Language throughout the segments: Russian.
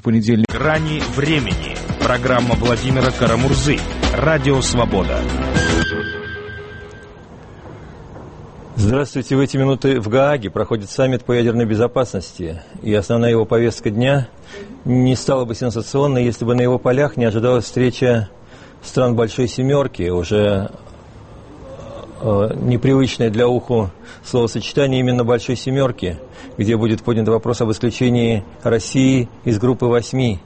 понедельник. «Грани времени». Программа Владимира Карамурзы. Радио «Свобода». Здравствуйте. В эти минуты в Гааге проходит саммит по ядерной безопасности. И основная его повестка дня не стала бы сенсационной, если бы на его полях не ожидалась встреча стран Большой Семерки, уже непривычное для уху словосочетание именно Большой Семерки, где будет поднят вопрос об исключении России из группы 8.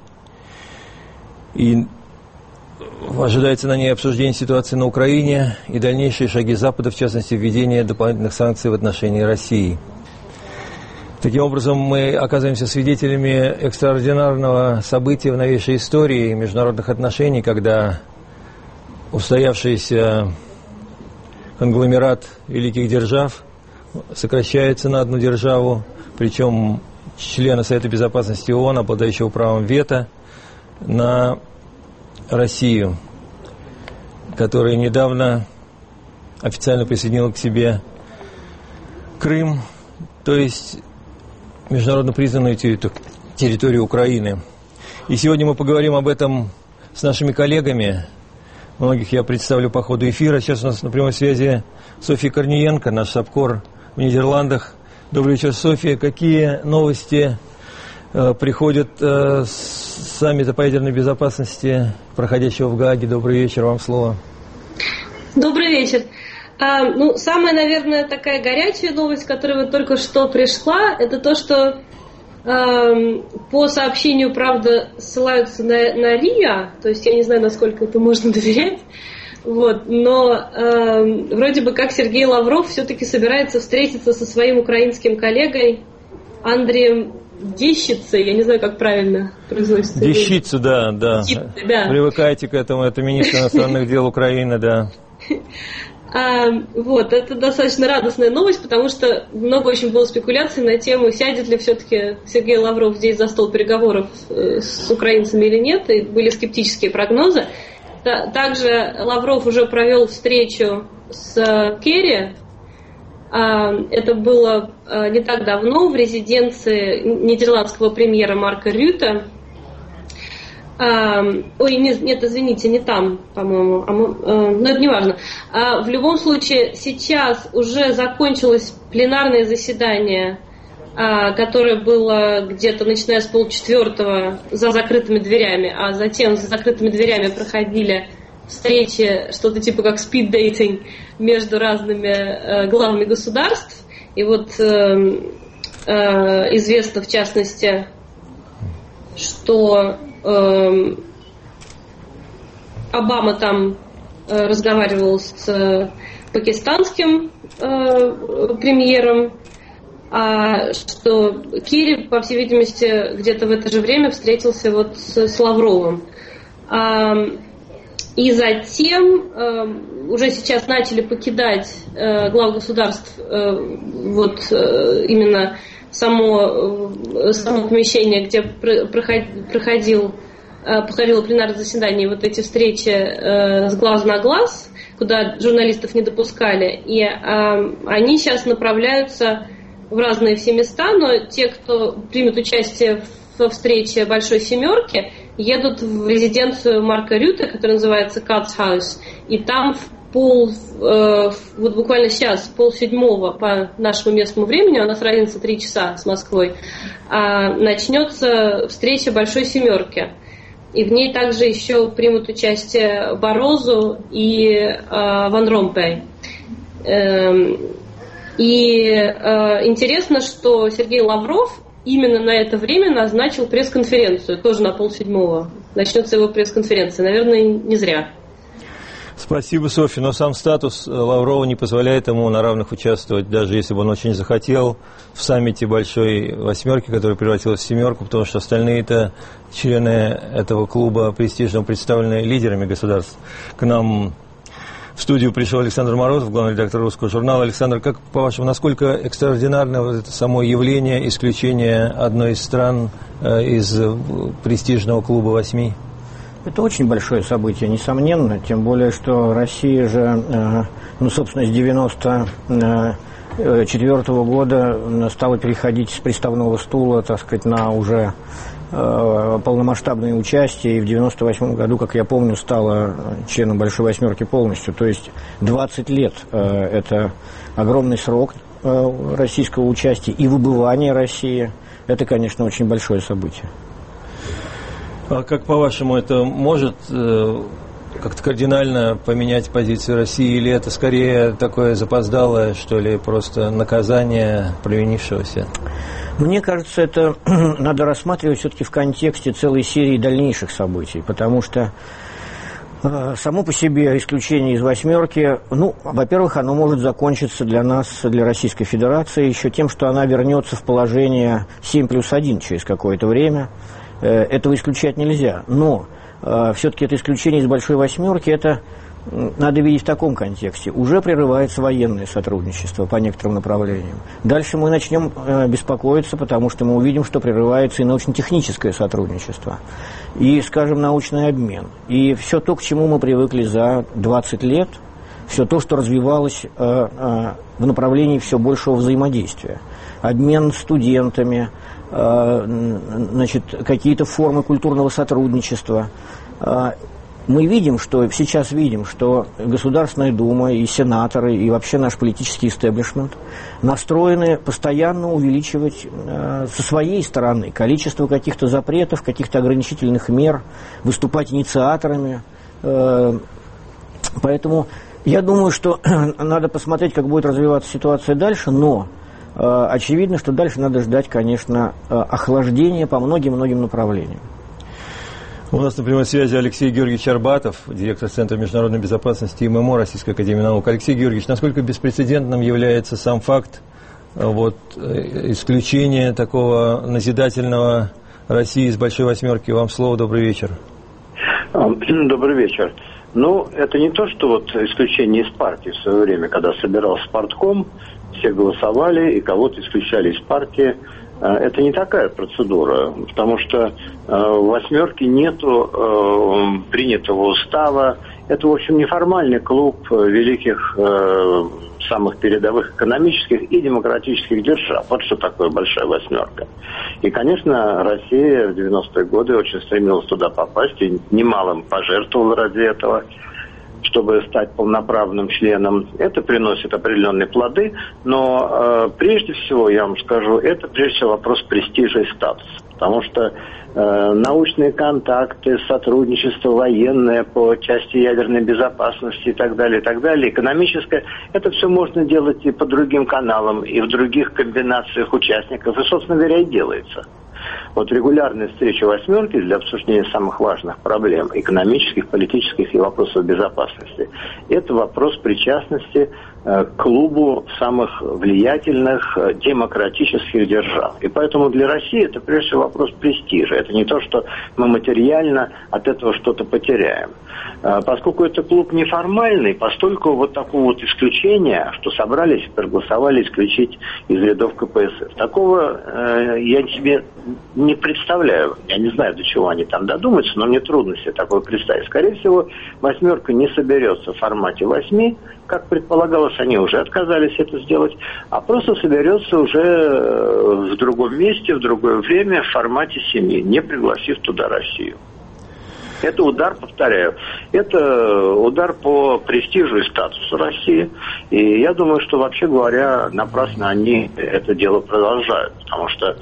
И ожидается на ней обсуждение ситуации на Украине и дальнейшие шаги Запада, в частности, введение дополнительных санкций в отношении России. Таким образом, мы оказываемся свидетелями экстраординарного события в новейшей истории международных отношений, когда устоявшийся конгломерат великих держав сокращается на одну державу, причем члены Совета Безопасности ООН, обладающего правом вето на Россию, которая недавно официально присоединила к себе Крым, то есть международно признанную территорию Украины. И сегодня мы поговорим об этом с нашими коллегами. Многих я представлю по ходу эфира. Сейчас у нас на прямой связи Софья Корниенко, наш САПКОР в Нидерландах. Добрый вечер, Софья. Какие новости приходят с саммита по ядерной безопасности, проходящего в Гааге? Добрый вечер, вам слово. Добрый вечер. Самая, наверное, такая горячая новость, которая вот только что пришла, это то, что по сообщению, правда, ссылаются на РИА, то есть я не знаю, насколько это можно доверять, но вроде бы как Сергей Лавров все-таки собирается встретиться со своим украинским коллегой Андреем Дещицей, я не знаю, как правильно произносится. Дещицу, да. Привыкайте к этому, это министр иностранных дел Украины, да. Это достаточно радостная новость, потому что много очень было спекуляций на тему, сядет ли все-таки Сергей Лавров здесь за стол переговоров с украинцами или нет, и были скептические прогнозы. Также Лавров уже провел встречу с Керри. Это было не так давно в резиденции нидерландского премьера Марка Рюте. Извините, не там, по-моему, но это не важно. В любом случае, сейчас уже закончилось пленарное заседание, которое было где-то начиная с 3:30 за закрытыми дверями, а затем за закрытыми дверями проходили встречи, что-то типа как спид-дейтинг между разными главами государств. И известно в частности, что Обама там разговаривал с пакистанским премьером, а что Керри, по всей видимости, где-то в это же время встретился с Лавровым. И затем уже сейчас начали покидать глав государств именно само помещение, где проходило пленарное заседание, эти встречи с глазу на глаз, куда журналистов не допускали, и они сейчас направляются в разные все места, но те, кто примет участие во встрече Большой Семерки, едут в резиденцию Марка Рюте, которая называется Katzhaus, и там буквально сейчас, 6:30 по нашему местному времени, у нас разница 3 часа с Москвой, начнется встреча Большой Семерки. И в ней также еще примут участие Барозу и Ван Ромпей. Интересно, что Сергей Лавров именно на это время назначил пресс-конференцию, тоже на 6:30. Начнется его пресс-конференция. Наверное, не зря. Спасибо, Софья, но сам статус Лаврова не позволяет ему на равных участвовать, даже если бы он очень захотел, в саммите Большой Восьмерки, который превратилась в Семерку, потому что остальные-то члены этого клуба престижного представлены лидерами государств. К нам в студию пришел Александр Морозов, главный редактор «Русского журнала». Александр, как по-вашему, насколько экстраординарно это само явление исключения одной из стран из престижного клуба 8? Это очень большое событие, несомненно, тем более, что Россия же, собственно, с 1994 года стала переходить с приставного стула, так сказать, на уже полномасштабное участие, и в 1998 году, как я помню, стала членом «Большой восьмерки» полностью. То есть 20 лет – это огромный срок российского участия и выбывания России. Это, конечно, очень большое событие. А как, по-вашему, это может как-то кардинально поменять позицию России, или это скорее такое запоздалое, что ли, просто наказание провинившегося? Мне кажется, это надо рассматривать все-таки в контексте целой серии дальнейших событий, потому что само по себе исключение из восьмерки, во-первых, оно может закончиться для нас, для Российской Федерации, еще тем, что она вернется в положение 7+1 через какое-то время. Этого исключать нельзя, но все-таки это исключение из «Большой восьмерки», это надо видеть в таком контексте. Уже прерывается военное сотрудничество по некоторым направлениям. Дальше мы начнем беспокоиться, потому что мы увидим, что прерывается и научно-техническое сотрудничество, и, скажем, научный обмен. И все то, к чему мы привыкли за 20 лет, все то, что развивалось в направлении все большего взаимодействия. Обмен студентами, какие-то формы культурного сотрудничества. Мы сейчас видим, что Государственная Дума и сенаторы, и вообще наш политический истеблишмент настроены постоянно увеличивать со своей стороны количество каких-то запретов, каких-то ограничительных мер, выступать инициаторами. Поэтому я думаю, что надо посмотреть, как будет развиваться ситуация дальше, но очевидно, что дальше надо ждать, конечно, охлаждения по многим-многим направлениям. У нас на прямой связи Алексей Георгиевич Арбатов, директор Центра международной безопасности ММО Российской академии наук. Алексей Георгиевич, насколько беспрецедентным является сам факт исключения такого назидательного России из «Большой восьмерки»? Вам слово, добрый вечер. Добрый вечер. Это не то, что исключение из партии в свое время, когда собирался партком, все голосовали и кого-то исключали из партии. Это не такая процедура, потому что в «восьмерке» нету принятого устава. Это, в общем, неформальный клуб великих, самых передовых экономических и демократических держав. Вот что такое «Большая восьмерка». И, конечно, Россия в 90-е годы очень стремилась туда попасть и немалым пожертвовала ради этого, чтобы стать полноправным членом. Это приносит определенные плоды, но прежде всего, я вам скажу, это прежде всего вопрос престижа и статуса, потому что научные контакты, сотрудничество военное по части ядерной безопасности и так далее, экономическое, это все можно делать и по другим каналам, и в других комбинациях участников, и, собственно говоря, и делается. Регулярные встречи «восьмерки» для обсуждения самых важных проблем экономических, политических и вопросов безопасности – это вопрос причастности к клубу самых влиятельных демократических держав. И поэтому для России это прежде всего вопрос престижа. Это не то, что мы материально от этого что-то потеряем. Поскольку это клуб неформальный, постольку такого исключения, что собрались и проголосовали исключить из рядов КПСС. Такого я себе не представляю. Я не знаю, до чего они там додумаются, но мне трудно себе такое представить. Скорее всего, «восьмерка» не соберется в формате 8, как предполагалось, они уже отказались это сделать, а просто соберется уже в другом месте, в другое время, в формате 7, не пригласив туда Россию. Это удар, повторяю, это удар по престижу и статусу России. И я думаю, что, вообще говоря, напрасно они это дело продолжают. Потому что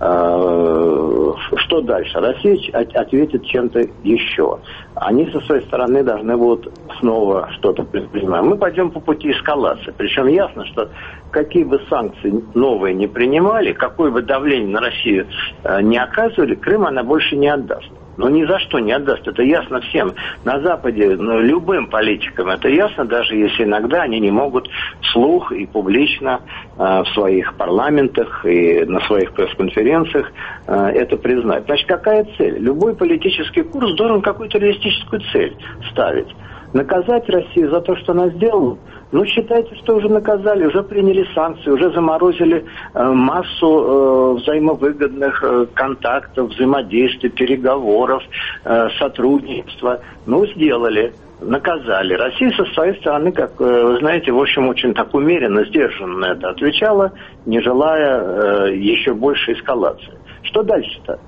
что дальше? Россия ответит чем-то еще. Они со своей стороны должны будут снова что-то предпринимать. Мы пойдем по пути эскалации. Причем ясно, что какие бы санкции новые не принимали, какое бы давление на Россию не оказывали, Крым она больше не отдаст. Ни за что не отдаст. Это ясно всем. На Западе, любым политикам это ясно, даже если иногда они не могут вслух и публично в своих парламентах и на своих пресс-конференциях это признать. Значит, какая цель? Любой политический курс должен какую-то реалистическую цель ставить. Наказать Россию за то, что она сделала? Считайте, что уже наказали, уже приняли санкции, уже заморозили массу взаимовыгодных контактов, взаимодействий, переговоров, сотрудничества. Сделали, наказали. Россия со своей стороны, как вы знаете, в общем, очень так умеренно, сдержанно на это отвечала, не желая еще большей эскалации. Что дальше-то?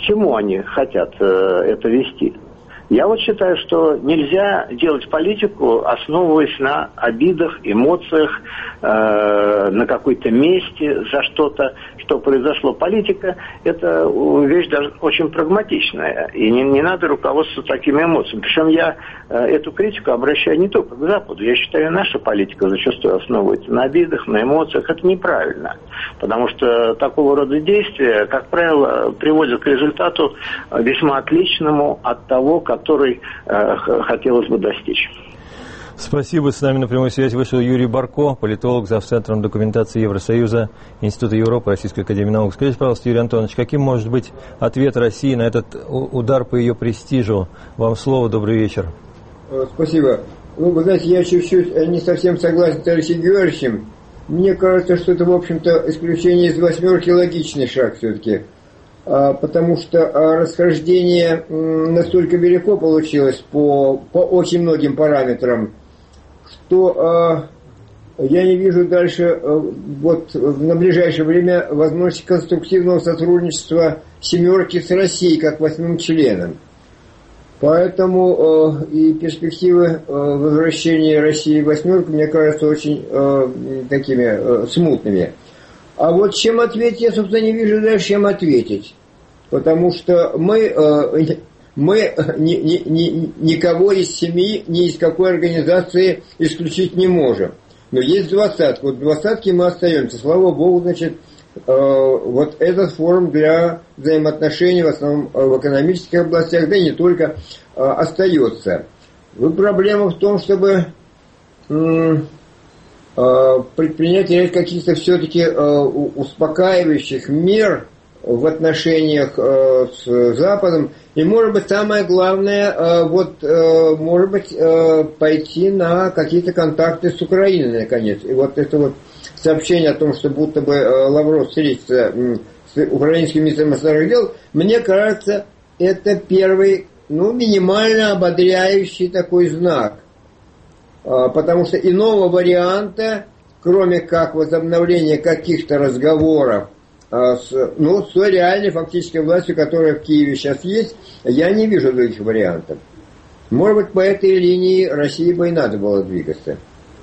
чему они хотят это вести? Я вот считаю, что нельзя делать политику, основываясь на обидах, эмоциях, на какой-то месте за что-то, что произошло. Политика – это вещь даже очень прагматичная, и не надо руководствоваться такими эмоциями. Причем я эту критику обращаю не только к Западу. Я считаю, наша политика зачастую основывается на обидах, на эмоциях. Это неправильно, потому что такого рода действия, как правило, приводят к результату весьма отличному от того, который хотелось бы достичь. Спасибо. С нами на прямой связи вышел Юрий Барко, политолог, завцентром документации Евросоюза, Института Европы, Российской академии наук. Скажите, пожалуйста, Юрий Антонович, каким может быть ответ России на этот удар по ее престижу? Вам слово. Добрый вечер. Спасибо. Вы знаете, я чуть-чуть не совсем согласен с Алексеем Георгиевичем. Мне кажется, что это, в общем-то, исключение из восьмерки логичный шаг все-таки. Потому что расхождение настолько велико получилось по очень многим параметрам, что я не вижу дальше вот на ближайшее время возможности конструктивного сотрудничества семерки с Россией как восьмым членом. Поэтому и перспективы возвращения России в восьмерку, мне кажется, очень такими смутными. А вот чем ответить, я, собственно, не вижу дальше, чем ответить. Потому что мы никого из семьи, ни из какой организации исключить не можем. Но есть двадцатка. Вот в двадцатке мы остаемся. Слава Богу, значит, вот этот форум для взаимоотношений, в основном в экономических областях, да и не только, остается. Проблема в том, чтобы предпринять ряд каких-то все-таки успокаивающих мер в отношениях с Западом. И, может быть, самое главное, может быть, пойти на какие-то контакты с Украиной, наконец. И вот это вот сообщение о том, что будто бы Лавров встретится с украинским министром иностранных дел, мне кажется, это первый, минимально ободряющий такой знак. Потому что иного варианта, кроме как возобновления каких-то разговоров с реальной фактической властью, которая в Киеве сейчас есть, я не вижу других вариантов. Может быть, по этой линии России бы и надо было двигаться.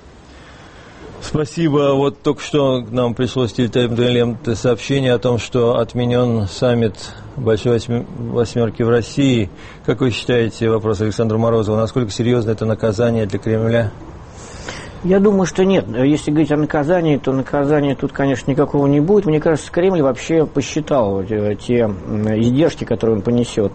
Спасибо. Вот только что нам пришло с телетайм-дуэлем сообщение о том, что отменен саммит Большой восьмерки в России. Как вы считаете, вопрос Александра Морозова, насколько серьезно это наказание для Кремля? Я думаю, что нет. Если говорить о наказании, то наказания тут, конечно, никакого не будет. Мне кажется, Кремль вообще посчитал те издержки, которые он понесет.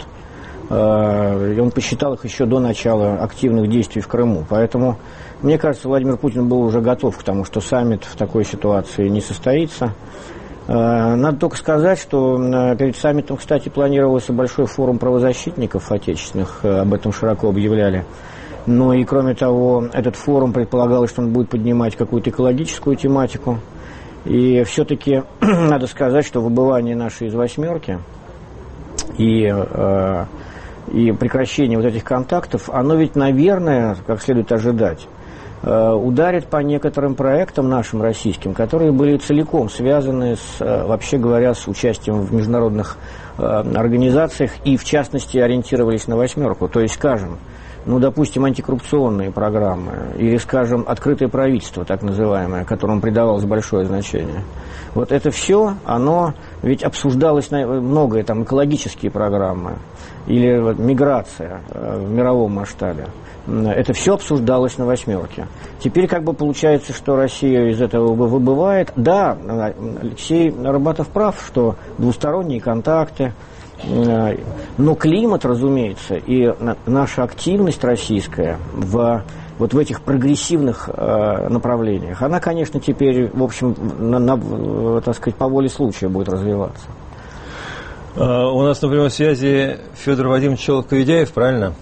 Он посчитал их еще до начала активных действий в Крыму. Поэтому, мне кажется, Владимир Путин был уже готов к тому, что саммит в такой ситуации не состоится. Надо только сказать, что перед саммитом, кстати, планировался большой форум правозащитников отечественных, об этом широко объявляли. Ну и, кроме того, этот форум предполагалось, что он будет поднимать какую-то экологическую тематику. И все-таки надо сказать, что выбывание нашей из восьмерки и прекращение вот этих контактов, оно ведь, наверное, как следует ожидать, ударит по некоторым проектам нашим российским, которые были целиком связаны вообще говоря, с участием в международных организациях и, в частности, ориентировались на восьмерку. То есть, скажем, допустим, антикоррупционные программы или, скажем, открытое правительство, так называемое, которому придавалось большое значение. Вот это все, оно ведь обсуждалось, многое, там, экологические программы или миграция в мировом масштабе. Это все обсуждалось на восьмерке. Теперь как бы получается, что Россия из этого выбывает. Да, Алексей Рыбатов прав, что двусторонние контакты, но климат, разумеется, и наша активность российская в этих прогрессивных направлениях, она, конечно, теперь, в общем, так сказать, по воле случая будет развиваться. У нас на прямой связи Федор Вадимович Щелоков-Ведяев, правильно?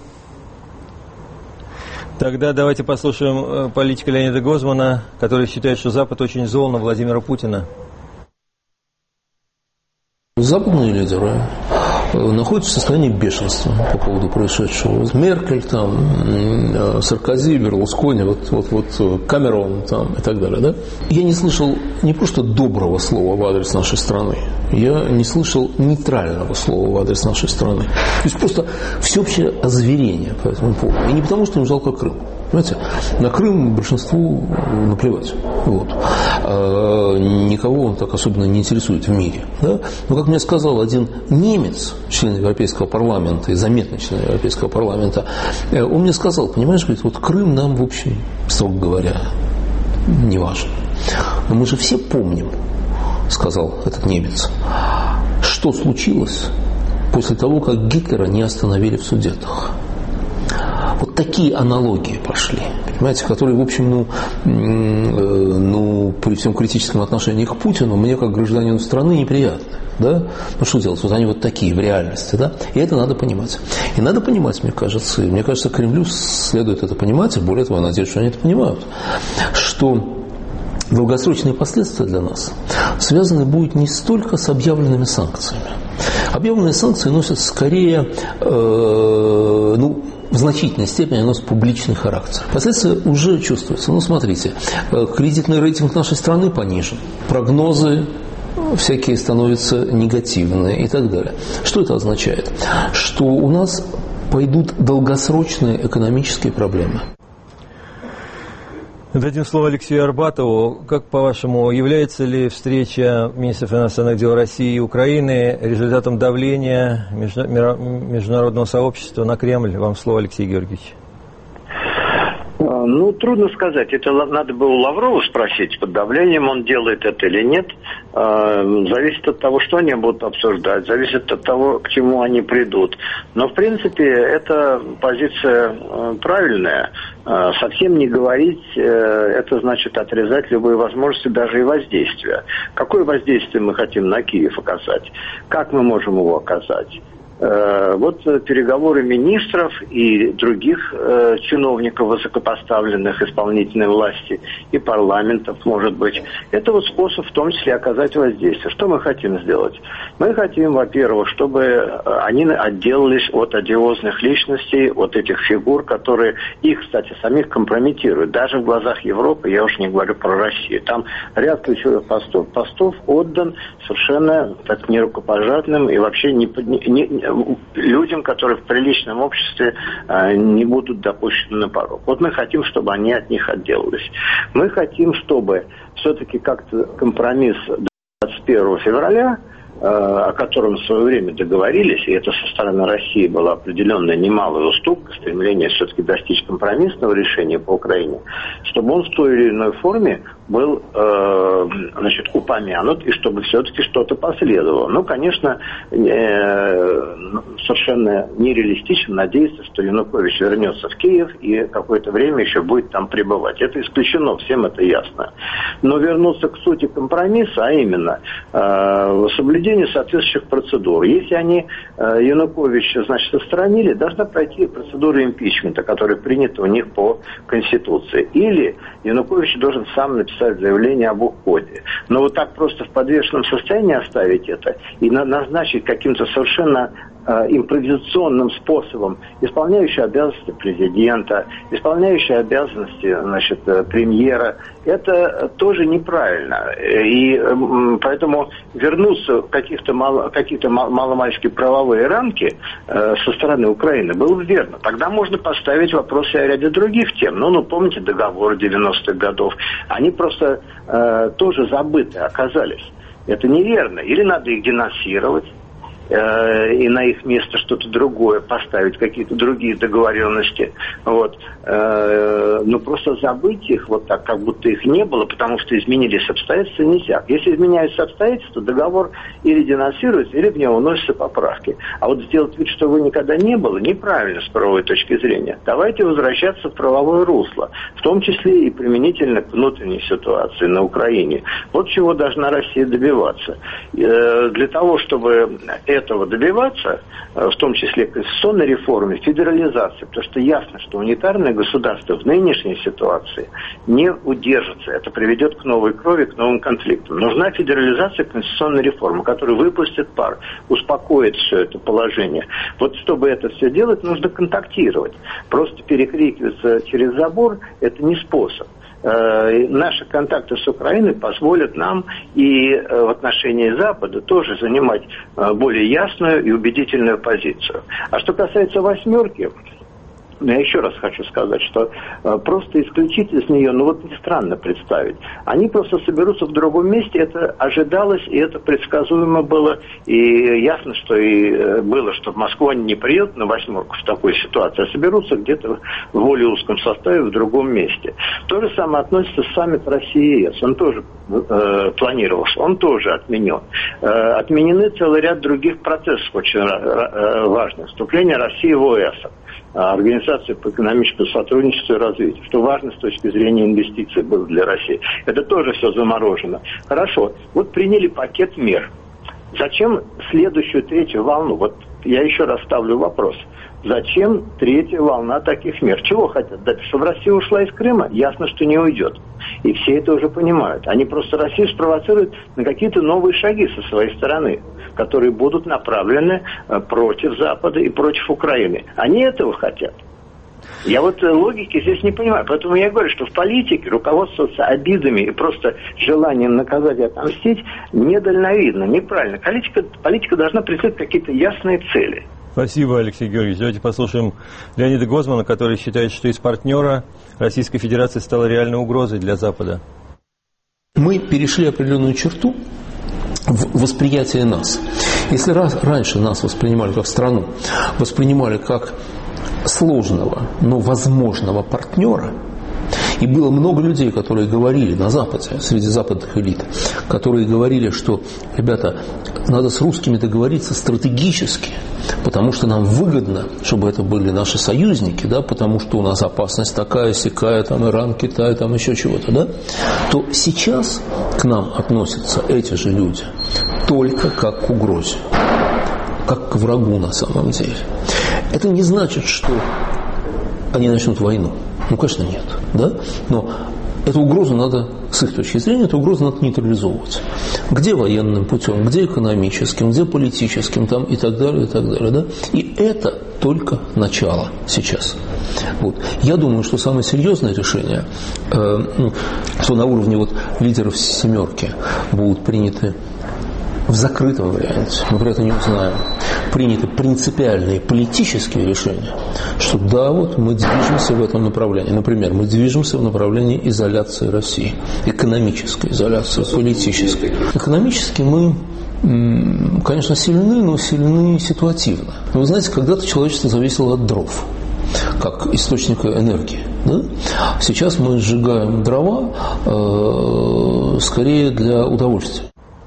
Тогда давайте послушаем политика Леонида Гозмана, который считает, что Запад очень зол на Владимира Путина. Западные лидеры находится в состоянии бешенства по поводу происшедшего. Меркель, там, Саркози, Берлускони, вот Камерон там, и так далее. Да? Я не слышал не просто доброго слова в адрес нашей страны, я не слышал нейтрального слова в адрес нашей страны. То есть просто всеобщее озверение по этому поводу. И не потому, что им жалко Крым. Понимаете, на Крым большинству наплевать. Вот. Никого он так особенно не интересует в мире. Да? Но, как мне сказал один немец, член Европейского парламента и заметный член Европейского парламента, он мне сказал, понимаешь, говорит, вот Крым нам, в общем, строго говоря, не важен. Но мы же все помним, сказал этот немец, что случилось после того, как Гитлера не остановили в Судетах. Вот такие аналогии пошли, понимаете, которые, в общем, при всем критическом отношении к Путину, мне, как гражданину страны, неприятны. Да? Ну что делать? Вот они вот такие в реальности. Да? И это надо понимать. И надо понимать, мне кажется, Кремлю следует это понимать, и более того, я надеюсь, что они это понимают, что долгосрочные последствия для нас связаны будут не столько с объявленными санкциями. Объявленные санкции носят скорее, в значительной степени носят публичный характер. Последствия уже чувствуются. Смотрите, кредитный рейтинг нашей страны понижен, прогнозы всякие становятся негативные и так далее. Что это означает? Что у нас пойдут долгосрочные экономические проблемы. Дадим слово Алексею Арбатову. Как, по-вашему, является ли встреча министров иностранных дел России и Украины результатом давления международного сообщества на Кремль? Вам слово, Алексей Георгиевич. Трудно сказать. Это надо было у Лаврова спросить, под давлением он делает это или нет. Зависит от того, что они будут обсуждать, зависит от того, к чему они придут. Но, в принципе, эта позиция правильная. Совсем не говорить, это значит отрезать любые возможности, даже и воздействия. Какое воздействие мы хотим на Киев оказать? Как мы можем его оказать? Вот переговоры министров и других чиновников высокопоставленных исполнительной власти и парламентов, может быть, это вот способ в том числе оказать воздействие. Что мы хотим сделать? Мы хотим, во-первых, чтобы они отделались от одиозных личностей, от этих фигур, которые их, кстати, самих компрометируют. Даже в глазах Европы, я уж не говорю про Россию. Там ряд ключевых постов отдан совершенно так нерукопожатным и вообще людям, которые в приличном обществе не будут допущены на порог. Вот мы хотим, чтобы они от них отделались. Мы хотим, чтобы все-таки как-то компромисс 21 февраля, о котором в свое время договорились, и это со стороны России была определенная немалая уступка, стремление все-таки достичь компромиссного решения по Украине, чтобы он в той или иной форме был упомянут, и чтобы все-таки что-то последовало. Конечно, совершенно нереалистично надеяться, что Янукович вернется в Киев и какое-то время еще будет там пребывать. Это исключено, всем это ясно. Но вернуться к сути компромисса, а именно соблюдение соответствующих процедур. Если они Януковича, отстранили, должна пройти процедура импичмента, которая принята у них по Конституции. Или Янукович должен сам написать заявление об уходе. Но вот так просто в подвешенном состоянии оставить это и назначить каким-то совершенно импровизационным способом исполняющий обязанности президента, исполняющий обязанности премьера, это тоже неправильно. И поэтому вернуться в какие-то маломальски правовые рамки со стороны Украины было бы верно. Тогда можно поставить вопросы о ряде других тем. Помните договор 90-х годов? Они просто тоже забыты оказались. Это неверно. Или надо их денонсировать, и на их место что-то другое поставить, какие-то другие договоренности. Но просто забыть их вот так, как будто их не было, потому что изменились обстоятельства, нельзя. Если изменяются обстоятельства, договор или денонсируется, или в него вносятся поправки. А вот сделать вид, что его никогда не было, неправильно с правовой точки зрения. Давайте возвращаться в правовое русло, в том числе и применительно к внутренней ситуации на Украине. Вот чего должна Россия добиваться. Для того, чтобы этого добиваться, в том числе конституционной реформы, федерализации, потому что ясно, что унитарное государство в нынешней ситуации не удержится. Это приведет к новой крови, к новым конфликтам. Нужна федерализация конституционной реформы, которая выпустит пар, успокоит все это положение. Вот чтобы это все делать, нужно контактировать. Просто перекрикиваться через забор – это не способ. Наши контакты с Украиной позволят нам и в отношении Запада тоже занимать более ясную и убедительную позицию. А что касается «восьмерки», я еще раз хочу сказать, что просто исключить из нее, не странно представить. Они просто соберутся в другом месте, это ожидалось, и это предсказуемо было. И ясно, что и было, что в Москву они не приедут на «восьмерку» в такой ситуации, а соберутся где-то в более узком составе в другом месте. То же самое относится к саммиту России и ЕС. Он тоже планировался, он тоже отменен. Отменены целый ряд других процессов очень важных. Вступление России в ОЭС, Организацию по экономическому сотрудничеству и развитию, что важно с точки зрения инвестиций было для России. Это тоже все заморожено. Хорошо, вот приняли пакет мер. Зачем следующую, третью волну? Вот я еще раз ставлю вопрос. Зачем третья волна таких мер? Чего хотят? Да, чтобы Россия ушла из Крыма? Ясно, что не уйдет. И все это уже понимают. Они просто Россию спровоцируют на какие-то новые шаги со своей стороны, которые будут направлены против Запада и против Украины. Они этого хотят. Я логики здесь не понимаю. Поэтому я говорю, что в политике руководствоваться обидами и просто желанием наказать и отомстить недальновидно, неправильно. Политика должна преследовать какие-то ясные цели. Спасибо, Алексей Георгиевич. Давайте послушаем Леонида Гозмана, который считает, что из партнера Российской Федерации стала реальной угрозой для Запада. Мы перешли определенную черту в восприятии нас. Если раньше нас воспринимали как страну, воспринимали как сложного, но возможного партнера, и было много людей, которые говорили на Западе, среди западных элит, которые говорили, что, ребята, надо с русскими договориться стратегически, потому что нам выгодно, чтобы это были наши союзники, да, потому что у нас опасность такая-сякая, там Иран, Китай, там еще чего-то, да, то сейчас к нам относятся эти же люди только как к угрозе, как к врагу на самом деле. Это не значит, что они начнут войну. Конечно, нет. Да? Но эту угрозу надо, с их точки зрения, эту угрозу надо нейтрализовывать. Где военным путем, где экономическим, где политическим, там, и так далее, и так далее. Да? И это только начало сейчас. Вот. Я думаю, что самое серьезное решение, что на уровне лидеров «семерки» будут приняты в закрытом варианте, мы про это не узнаем, приняты принципиальные политические решения, что да, мы движемся в этом направлении. Например, мы движемся в направлении изоляции России, экономической изоляции, политической. Экономически мы, конечно, сильны, но сильны ситуативно. Вы знаете, когда-то человечество зависело от дров, как источника энергии. Да? Сейчас мы сжигаем дрова скорее для удовольствия.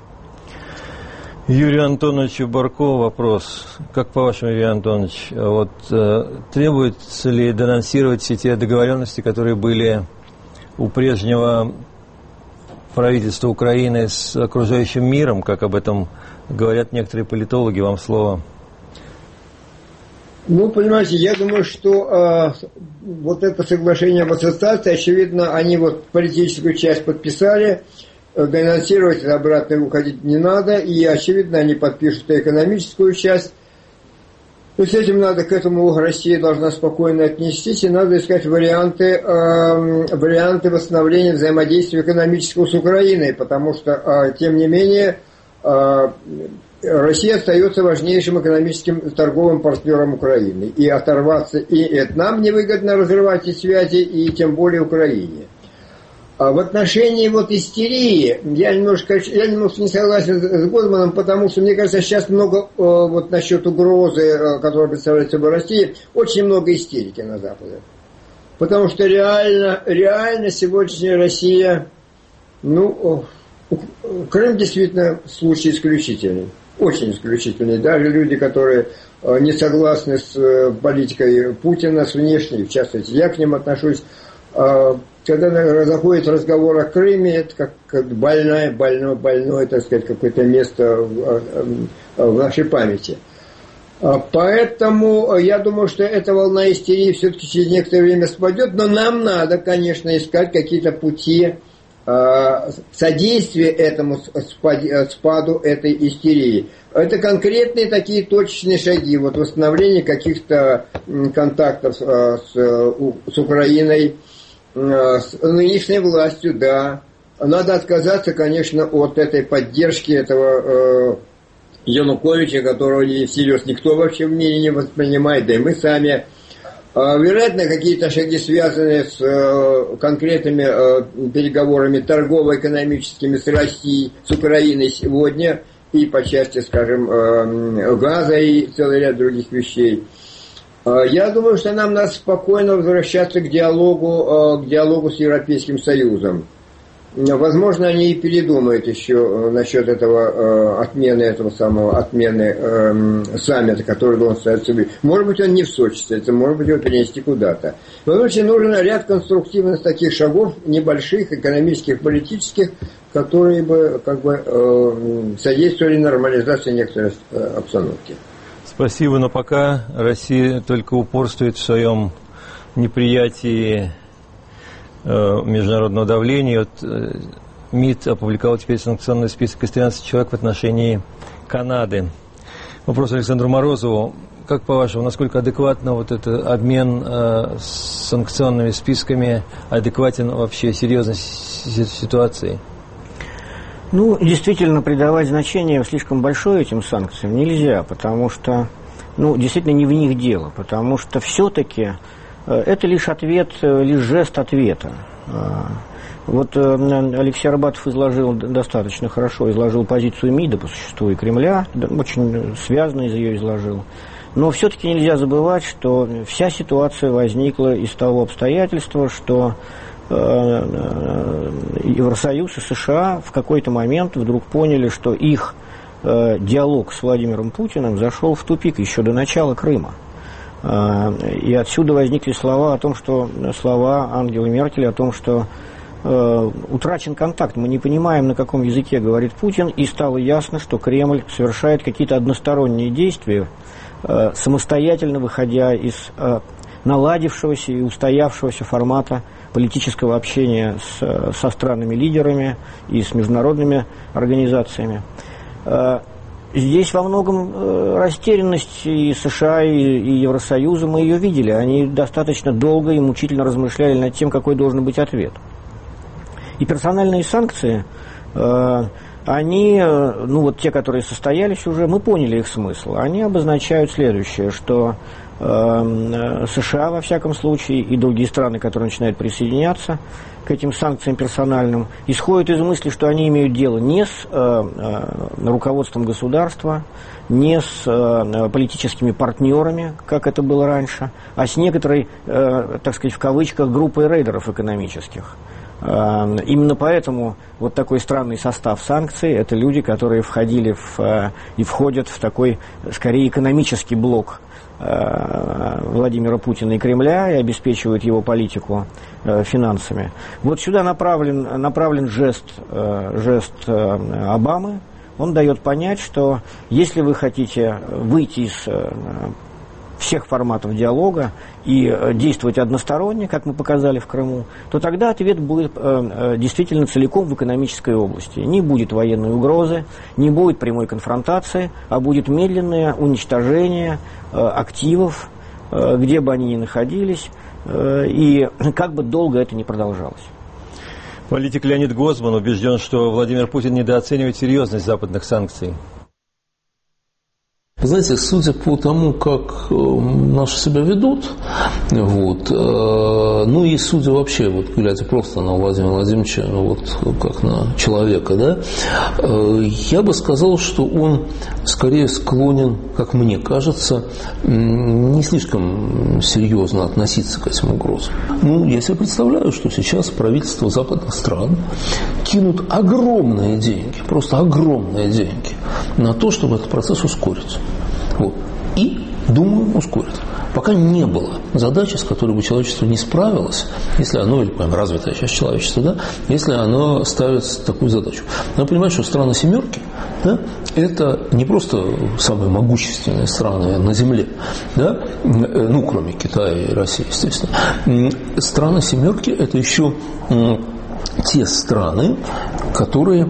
Юрию Антоновичу Баркову вопрос. Как по-вашему, Юрий Антонович, требуется ли денонсировать все те договоренности, которые были у прежнего правительства Украины с окружающим миром, как об этом говорят некоторые политологи? Вам слово. Понимаете, я думаю, что это соглашение об ассоциации, очевидно, они политическую часть подписали, денонсировать обратно уходить не надо, и, очевидно, они подпишут и экономическую часть. То есть к этому Россия должна спокойно отнестись, и надо искать варианты восстановления взаимодействия экономического с Украиной, потому что, тем не менее, Россия остается важнейшим экономическим торговым партнером Украины. И оторваться, и нам невыгодно разрывать эти связи, и тем более Украине. А в отношении истерии, я немножко не согласен с Гозманом, потому что, мне кажется, сейчас много насчет угрозы, которая представляет собой Россия, очень много истерики на Западе. Потому что реально сегодняшняя Россия, Крым действительно случай исключительный, очень исключительный. Даже люди, которые не согласны с политикой Путина, с внешней, в частности, я к ним отношусь, когда заходит разговор о Крыме, это как больное, так сказать, какое-то место в нашей памяти. Поэтому я думаю, что эта волна истерии все-таки через некоторое время спадет, но нам надо, конечно, искать какие-то пути содействия этому спаду этой истерии. Это конкретные такие точечные шаги, вот восстановление каких-то контактов с Украиной, с нынешней властью, да. Надо отказаться, конечно, от этой поддержки этого Януковича, которого всерьез никто вообще в мире не воспринимает, да и мы сами. Вероятно, какие-то шаги, связанные с конкретными переговорами торгово-экономическими с Россией, с Украиной сегодня, и по части, скажем, газа и целый ряд других вещей. Я думаю, что нам надо спокойно возвращаться к диалогу с Европейским Союзом. Возможно, они и передумают еще насчет отмены саммита, который должен состояться. Может быть, он не в Сочи состоится, может быть, его перенести куда-то. Но вообще нужен ряд конструктивных таких шагов, небольших, экономических, политических, которые бы содействовали нормализации некоторой обстановки. Спасибо, но пока Россия только упорствует в своем неприятии международного давления. Вот МИД опубликовал теперь санкционный список из 13 человек в отношении Канады. Вопрос Александру Морозову. Как по-вашему, насколько адекватно вот этот обмен санкционными списками, адекватен вообще серьезность ситуации? Ну, действительно, придавать значение слишком большое этим санкциям нельзя, потому что, действительно не в них дело, потому что все-таки это лишь ответ, лишь жест ответа. Вот Алексей Арбатов достаточно хорошо изложил позицию МИДа по существу и Кремля, очень связно из ее изложил. Но все-таки нельзя забывать, что вся ситуация возникла из того обстоятельства, что Евросоюз и США в какой-то момент вдруг поняли, что их диалог с Владимиром Путиным зашел в тупик еще до начала Крыма. И отсюда возникли слова Ангелы Меркель о том, что утрачен контакт, мы не понимаем, на каком языке говорит Путин, и стало ясно, что Кремль совершает какие-то односторонние действия, самостоятельно выходя из наладившегося и устоявшегося формата политического общения со странами-лидерами и с международными организациями. Здесь во многом растерянность и США, и Евросоюза, мы ее видели. Они достаточно долго и мучительно размышляли над тем, какой должен быть ответ. И персональные санкции, они, те, которые состоялись уже, мы поняли их смысл. Они обозначают следующее, что США, во всяком случае, и другие страны, которые начинают присоединяться к этим санкциям персональным, исходят из мысли, что они имеют дело не с руководством государства, не с политическими партнерами, как это было раньше, а с некоторой, так сказать, в кавычках, группой рейдеров экономических. Именно поэтому вот такой странный состав санкций – это люди, которые входили и входят в такой, скорее, экономический блок Владимира Путина и Кремля и обеспечивают его политику финансами. Вот сюда направлен жест Обамы. Он дает понять, что если вы хотите выйти из всех форматов диалога и действовать односторонне, как мы показали в Крыму, то тогда ответ будет действительно целиком в экономической области. Не будет военной угрозы, не будет прямой конфронтации, а будет медленное уничтожение активов, где бы они ни находились, и как бы долго это ни продолжалось. Политик Леонид Гозман убежден, что Владимир Путин недооценивает серьезность западных санкций. Знаете, судя по тому, как наши себя ведут, и судя вообще, глядя просто на Владимира Владимировича, как на человека, да, я бы сказал, что он скорее склонен, как мне кажется, не слишком серьезно относиться к этим угрозам. Я себе представляю, что сейчас правительства западных стран кинут огромные деньги, просто огромные деньги на то, чтобы этот процесс ускорить. И Думаю, ускорит. Пока не было задачи, с которой бы человечество не справилось, если оно, или развитая часть человечества, да, если оно ставит такую задачу. Надо понимать, что страны семерки, да, это не просто самые могущественные страны на Земле, да, ну, кроме Китая и России, естественно. Страны семерки – это еще те страны, которые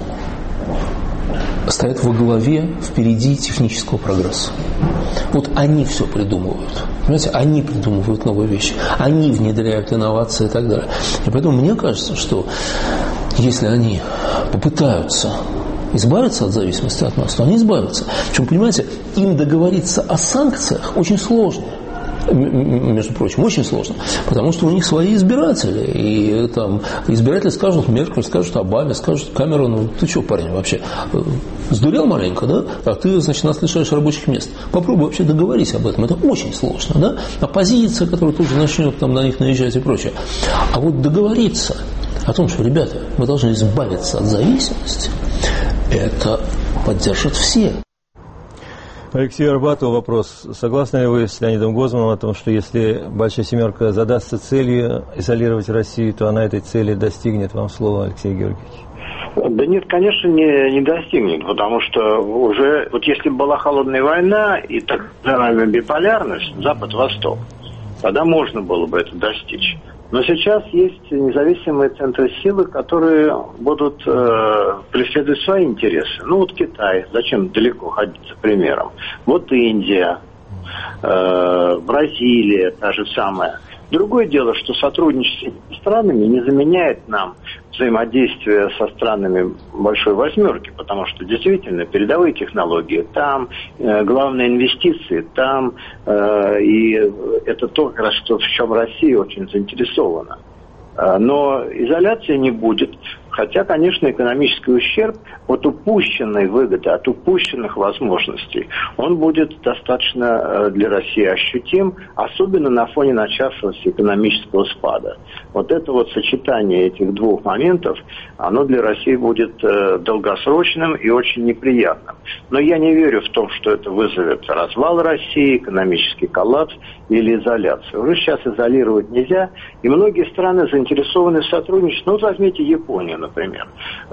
стоят во главе впереди технического прогресса. Вот они все придумывают. Понимаете, они придумывают новые вещи. Они внедряют инновации и так далее. И поэтому мне кажется, что если они попытаются избавиться от зависимости от нас, то они избавятся. Причем, понимаете, им договориться о санкциях очень сложно. Между прочим, очень сложно, потому что у них свои избиратели, и там избиратели скажут Меркель, скажут Обаме, скажут Камерону: ты что, парень, вообще сдурел маленько, да? А ты, значит, нас лишаешь рабочих мест. Попробуй вообще договорись об этом, это очень сложно, да? Оппозиция, которая тут же начнет там на них наезжать и прочее. А вот договориться о том, что, ребята, мы должны избавиться от зависимости, это поддержат все. Алексей Арбатов, вопрос. Согласны ли вы с Леонидом Гозманом о том, что если Большая Семерка задастся целью изолировать Россию, то она этой цели достигнет? Вам слово, Алексей Георгиевич. Да нет, конечно, не достигнет, потому что уже, вот если бы была холодная война и так называемая биполярность, Запад-Восток, тогда можно было бы это достичь. Но сейчас есть независимые центры силы, которые будут преследовать свои интересы. Ну вот Китай, зачем далеко ходить за примером? Вот Индия, Бразилия, та же самая. Другое дело, что сотрудничество с странами не заменяет нам взаимодействие со странами Большой Восьмерки, потому что действительно передовые технологии там, главные инвестиции там, и это то, как раз, в чем Россия очень заинтересована. Но изоляции не будет, хотя, конечно, экономический ущерб от упущенной выгоды, от упущенных возможностей, он будет достаточно для России ощутим, особенно на фоне начавшегося экономического спада. Вот это вот сочетание этих двух моментов, оно для России будет долгосрочным и очень неприятным. Но я не верю в то, что это вызовет развал России, экономический коллапс или изоляцию. Уже сейчас изолировать нельзя, и многие страны заинтересованы в сотрудничестве. Ну, вот возьмите Японию, например.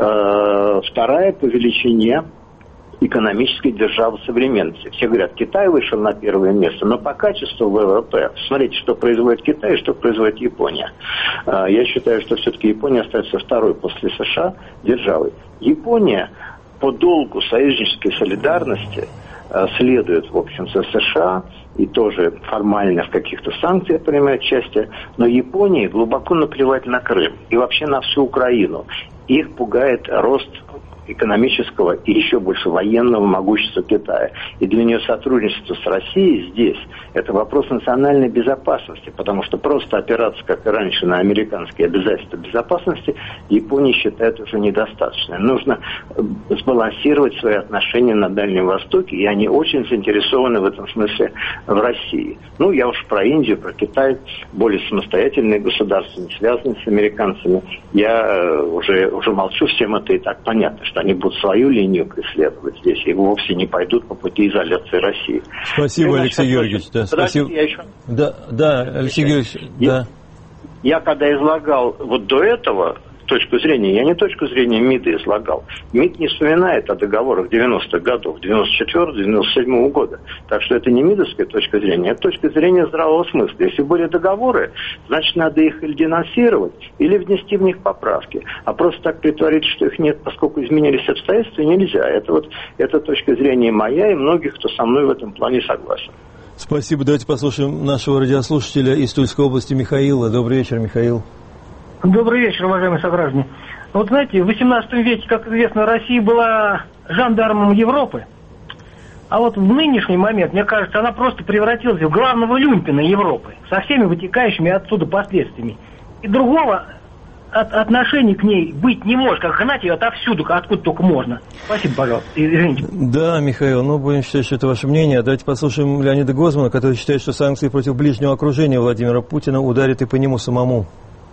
Вторая по величине экономической державы современности. Все говорят, Китай вышел на первое место, но по качеству ВВП, смотрите, что производит Китай и что производит Япония. Я считаю, что все-таки Япония остается второй после США державой. Япония по долгу союзнической солидарности следует, в общем-то, США и тоже формально в каких-то санкциях принимает участие, но Японии глубоко наплевать на Крым и вообще на всю Украину. Их пугает рост экономического и еще больше военного могущества Китая. И для нее сотрудничество с Россией здесь – это вопрос национальной безопасности, потому что просто опираться, как и раньше, на американские обязательства безопасности Япония считает уже недостаточно. Нужно сбалансировать свои отношения на Дальнем Востоке, и они очень заинтересованы в этом смысле в России. Ну, я уж про Индию, про Китай, более самостоятельные государства, не связанные с американцами. Я уже молчу, всем это и так понятно, что они будут свою линию преследовать здесь и вовсе не пойдут по пути изоляции России. Спасибо, Алексей Георгиевич. Да, спасибо. Да, Алексей Георгиевич, да. Я когда излагал вот до этого точку зрения, я не точку зрения МИДа излагал. МИД не вспоминает о договорах 90-х годов, 94-97 года. Так что это не МИДовская точка зрения, это точка зрения здравого смысла. Если были договоры, значит, надо их или денонсировать, или внести в них поправки. А просто так притвориться, что их нет, поскольку изменились обстоятельства, нельзя. Это точка зрения моя и многих, кто со мной в этом плане согласен. Спасибо. Давайте послушаем нашего радиослушателя из Тульской области Михаила. Добрый вечер, Михаил. Добрый вечер, уважаемые сограждане. Вот знаете, в XVIII веке, как известно, Россия была жандармом Европы. А вот в нынешний момент, мне кажется, она просто превратилась в главного люмпина Европы, со всеми вытекающими отсюда последствиями. И другого отношения к ней быть не может, как гнать ее отовсюду, откуда только можно. Спасибо, пожалуйста. Извините. Да, Михаил, будем считать, что это ваше мнение. Давайте послушаем Леонида Гозмана, который считает, что санкции против ближнего окружения Владимира Путина ударят и по нему самому.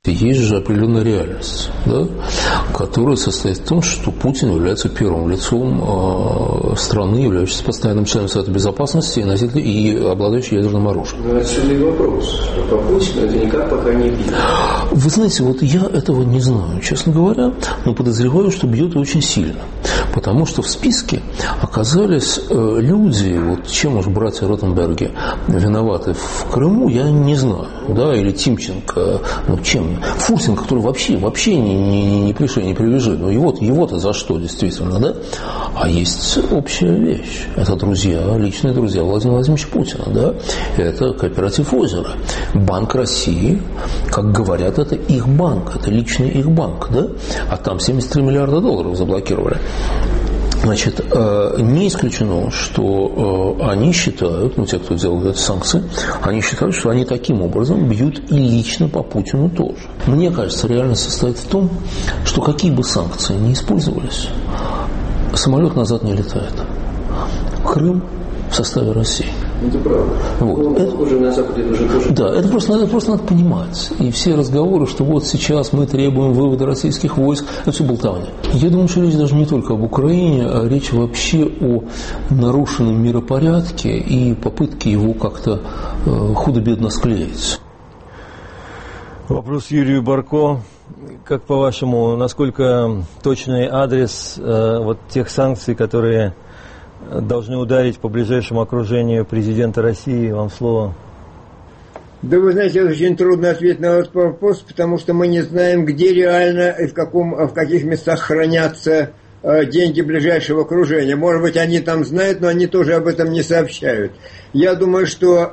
Есть же определенная реальность, да, которая состоит в том, что Путин является первым лицом страны, являющейся постоянным членом Совета Безопасности и обладающей ядерным оружием. Но отсюда и вопрос, что по Путину это никак пока не бьет. Вы знаете, вот я этого не знаю, честно говоря, но подозреваю, что бьет очень сильно. Потому что в списке оказались люди, вот чем уж братья Ротенберги виноваты в Крыму, я не знаю, да, или Тимченко, ну чем, Фурсин, который вообще не пришли, не привяжи, но его-то за что действительно, да? А есть общая вещь, это друзья, личные друзья Владимира Владимировича Путина, да, это кооператив «Озеро», Банк России, как говорят, это их банк, это личный их банк, да, а там 73 миллиарда долларов заблокировали. Значит, не исключено, что они считают, ну, те, кто делал эти санкции, они считают, что они таким образом бьют и лично по Путину тоже. Мне кажется, реальность состоит в том, что какие бы санкции ни использовались, самолет назад не летает. Крым в составе России. Это правда. Вот. Ну, похоже, на Западе это уже тоже. Да, это просто надо понимать. И все разговоры, что вот сейчас мы требуем вывода российских войск, это все болтовня. Я думаю, что речь даже не только об Украине, а речь вообще о нарушенном миропорядке и попытке его как-то худо-бедно склеить. Вопрос Юрию Барко. Как по-вашему, насколько точный адрес вот тех санкций, которые должны ударить по ближайшему окружению президента России? Вам слово. Да вы знаете, очень трудно ответить на этот вопрос, потому что мы не знаем, где реально и в каких местах хранятся деньги ближайшего окружения. Может быть, они там знают, но они тоже об этом не сообщают. Я думаю, что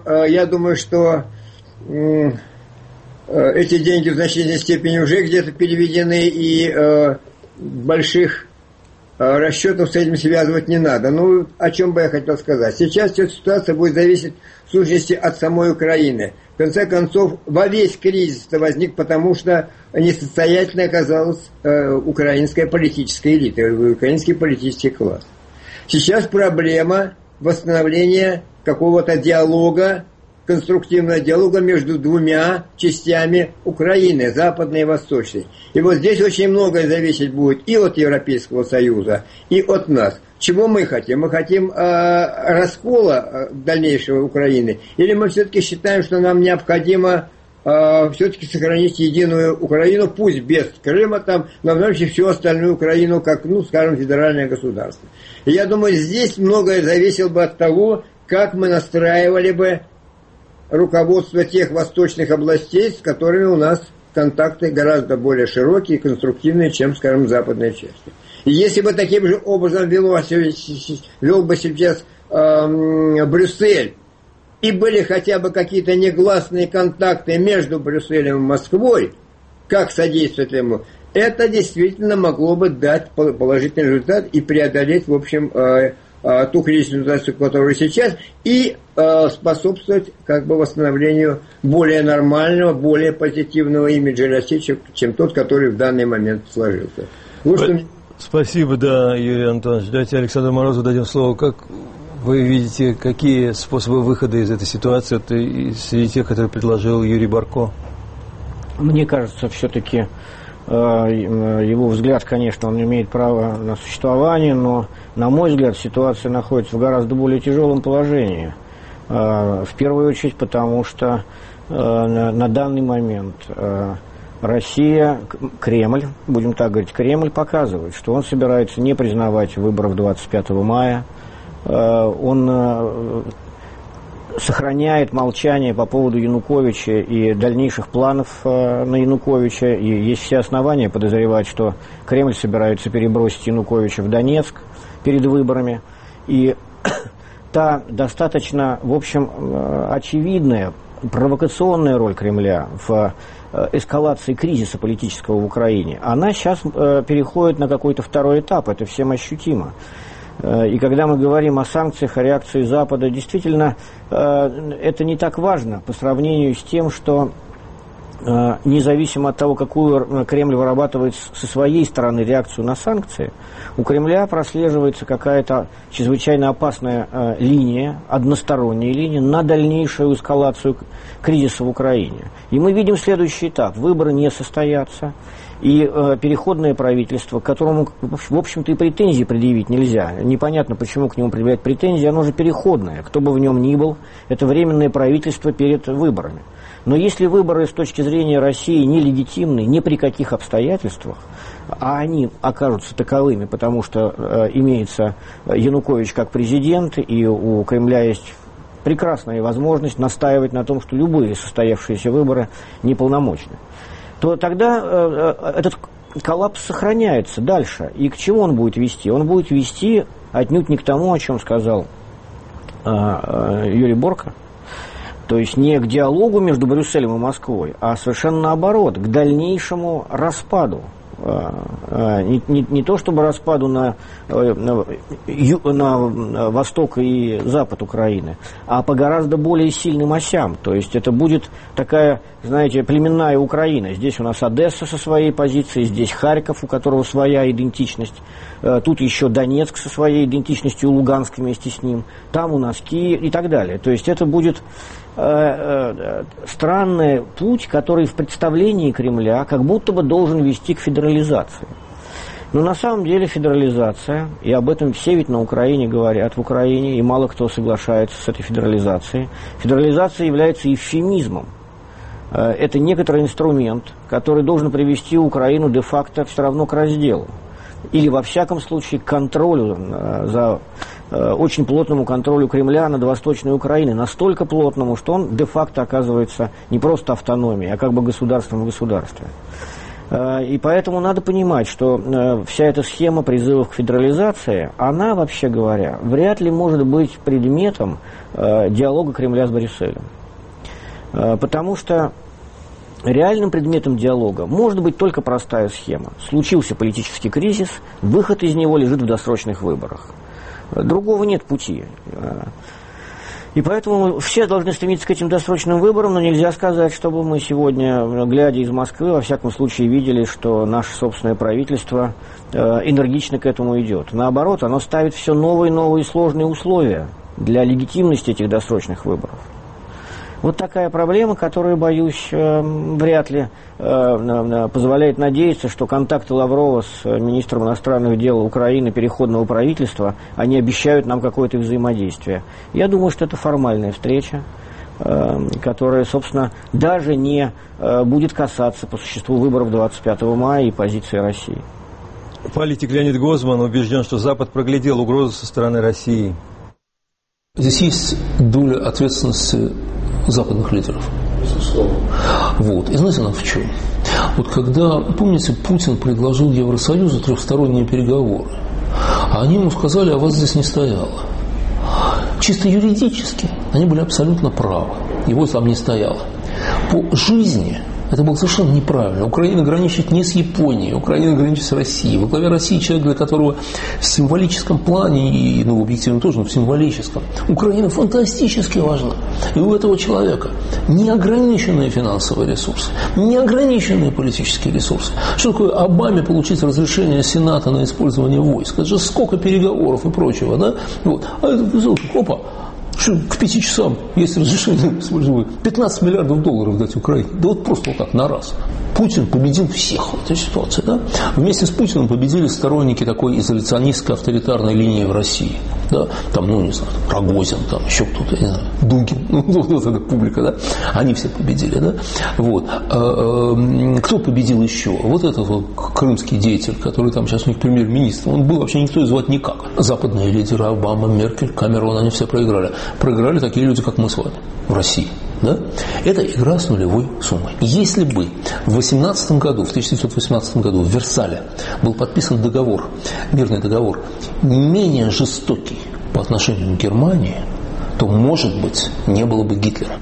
эти деньги в значительной степени уже где-то переведены, и больших расчетов с этим связывать не надо. Ну, о чем бы я хотел сказать. Сейчас эта ситуация будет зависеть в сущности от самой Украины. В конце концов, весь кризис возник, потому что несостоятельной оказалась украинская политическая элита, украинский политический класс. Сейчас проблема восстановления какого-то диалога, конструктивного диалога между двумя частями Украины, западной и восточной. И вот здесь очень многое зависеть будет и от Европейского Союза, и от нас. Чего мы хотим? Мы хотим раскола дальнейшего Украины? Или мы все-таки считаем, что нам необходимо все-таки сохранить единую Украину, пусть без Крыма там, но в общем всю остальную Украину, как, ну, скажем, федеральное государство. И я думаю, здесь многое зависело бы от того, как мы настраивали бы руководство тех восточных областей, с которыми у нас контакты гораздо более широкие и конструктивные, чем, скажем, западной части. И если бы таким же образом вел бы сейчас Брюссель, и были хотя бы какие-то негласные контакты между Брюсселем и Москвой, как содействовать ему, это действительно могло бы дать положительный результат и преодолеть, в общем, ту кризисную ситуацию, которая сейчас, и способствовать как бы восстановлению более нормального, более позитивного имиджа России, чем тот, который в данный момент сложился. Вот что... Спасибо, да, Юрий Антонович. Давайте Александру Морозову дадим слово. Как вы видите, какие способы выхода из этой ситуации среди тех, которые предложил Юрий Барко? Мне кажется, все-таки его взгляд, конечно, он имеет право на существование, но, на мой взгляд, ситуация находится в гораздо более тяжелом положении. В первую очередь, потому что на данный момент Россия, Кремль, будем так говорить, Кремль показывает, что он собирается не признавать выборов 25 мая, он сохраняет молчание по поводу Януковича и дальнейших планов на Януковича, и есть все основания подозревать, что Кремль собирается перебросить Януковича в Донецк перед выборами, и та достаточно, в общем, очевидная провокационная роль Кремля в эскалации кризиса политического в Украине, она сейчас переходит на какой-то второй этап, это всем ощутимо. И когда мы говорим о санкциях, о реакции Запада, действительно, это не так важно по сравнению с тем, что независимо от того, какую Кремль вырабатывает со своей стороны реакцию на санкции, у Кремля прослеживается какая-то чрезвычайно опасная линия, односторонняя линия на дальнейшую эскалацию кризиса в Украине. И мы видим следующий этап. Выборы не состоятся, и переходное правительство, к которому, в общем-то, и претензий предъявить нельзя. Непонятно, почему к нему предъявлять претензии, оно же переходное. Кто бы в нем ни был, это временное правительство перед выборами. Но если выборы с точки зрения России нелегитимны ни при каких обстоятельствах, а они окажутся таковыми, потому что имеется Янукович как президент, и у Кремля есть прекрасная возможность настаивать на том, что любые состоявшиеся выборы неполномочны, то тогда этот коллапс сохраняется дальше. И к чему он будет вести? Он будет вести отнюдь не к тому, о чем сказал Юрий Борко, то есть не к диалогу между Брюсселем и Москвой, а совершенно наоборот, к дальнейшему распаду. Не то чтобы распаду на восток и запад Украины, а по гораздо более сильным осям. То есть это будет такая, знаете, племенная Украина. Здесь у нас Одесса со своей позицией, здесь Харьков, у которого своя идентичность, тут еще Донецк со своей идентичностью, Луганск вместе с ним, там у нас Киев и так далее. То есть это будет странный путь, который в представлении Кремля как будто бы должен вести к федерализации. Но на самом деле федерализация, и об этом все ведь на Украине говорят, в Украине, и мало кто соглашается с этой федерализацией, федерализация является эвфемизмом. Это некоторый инструмент, который должен привести Украину де-факто все равно к разделу. Или, во всяком случае, к контролю, очень плотному контролю Кремля над Восточной Украиной. Настолько плотному, что он де-факто оказывается не просто автономией, а как бы государством в государстве. И поэтому надо понимать, что вся эта схема призывов к федерализации, она, вообще говоря, вряд ли может быть предметом диалога Кремля с Брюсселем. Потому что реальным предметом диалога может быть только простая схема. Случился политический кризис, выход из него лежит в досрочных выборах. Другого нет пути. И поэтому все должны стремиться к этим досрочным выборам, но нельзя сказать, чтобы мы сегодня, глядя из Москвы, во всяком случае видели, что наше собственное правительство энергично к этому идет. Наоборот, оно ставит все новые и новые сложные условия для легитимности этих досрочных выборов. Вот такая проблема, которая, боюсь, вряд ли позволяет надеяться, что контакты Лаврова с министром иностранных дел Украины, переходного правительства, они обещают нам какое-то взаимодействие. Я думаю, что это формальная встреча, которая, собственно, даже не будет касаться по существу выборов 25 мая и позиции России. Политик Леонид Гозман убежден, что Запад проглядел угрозу со стороны России. Здесь есть доля ответственности западных лидеров. Вот. И знаете, она в чем? Вот когда, помните, Путин предложил Евросоюзу трехсторонние переговоры, а они ему сказали, а вас здесь не стояло. Чисто юридически они были абсолютно правы. Его там не стояло. По жизни это было совершенно неправильно. Украина граничит не с Японией, Украина граничит с Россией. Во главе России человек, для которого в символическом плане, и в объективном тоже, но в символическом, Украина фантастически важна. И у этого человека неограниченные финансовые ресурсы, неограниченные политические ресурсы. Что такое Обаме получить разрешение Сената на использование войск? Это же сколько переговоров и прочего, да? Вот. А это, опа, что к 5 часам есть разрешение использовать 15 миллиардов долларов дать Украине. Да вот просто вот так, на раз. Путин победил всех в этой ситуации. Да? Вместе с Путиным победили сторонники такой изоляционистской авторитарной линии в России. Да? Там, не знаю, Рогозин, там еще кто-то, не знаю, Дугин, вот эта публика, да? Они все победили. Да? Вот. Кто победил еще? Вот этот вот крымский деятель, который там сейчас у них премьер-министр, он был вообще никто и звать никак. Западные лидеры, Обама, Меркель, Камерон, они все проиграли. Проиграли такие люди, как мы с вами, в России. Да? Это игра с нулевой суммой. Если бы в 1918 году в Версале был подписан договор, мирный договор, менее жестокий по отношению к Германии, то, может быть, не было бы Гитлера.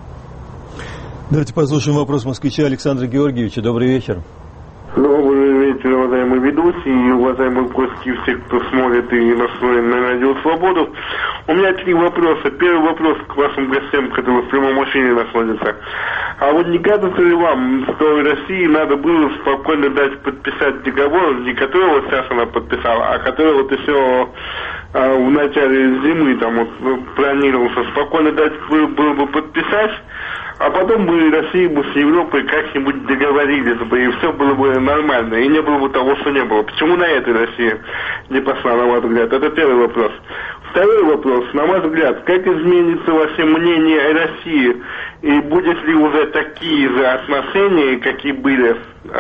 Давайте послушаем вопрос москвича Александра Георгиевича. Добрый вечер. Добрый вечер, уважаемый ведущий, и уважаемые гости, все, кто смотрит и настроен на Радио Свободу. У меня 3 вопроса. Первый вопрос к вашим гостям, которые в прямом эфире находятся. А вот не кажется ли вам, что России надо было спокойно дать подписать договор, не которого сейчас она подписала, а который вот еще в начале зимы там вот планировался, спокойно дать было бы подписать, а потом бы Россия бы с Европой как-нибудь договорились бы, и все было бы нормально, и не было бы того, что не было. Почему на это Россия не пошла, на ваш взгляд? Это первый вопрос. Второй вопрос. На ваш взгляд, как изменится ваше мнение о России, и будет ли уже такие же отношения, какие были